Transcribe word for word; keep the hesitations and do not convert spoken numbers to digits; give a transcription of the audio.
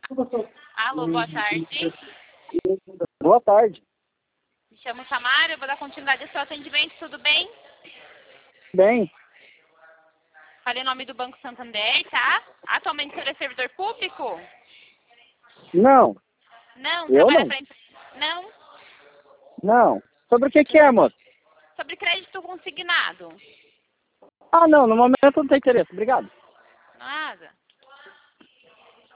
Alô, boa tarde. Boa tarde. Me chamo Samara, eu vou dar continuidade ao seu atendimento, tudo bem? Bem, Falei o nome do Banco Santander, tá? Atualmente você é servidor público? não, Não, eu trabalha não. para empresa? Não. Não. Sobre o que que é, moço? Sobre crédito consignado? Ah, não, no momento não tem interesse. Obrigado. Nada.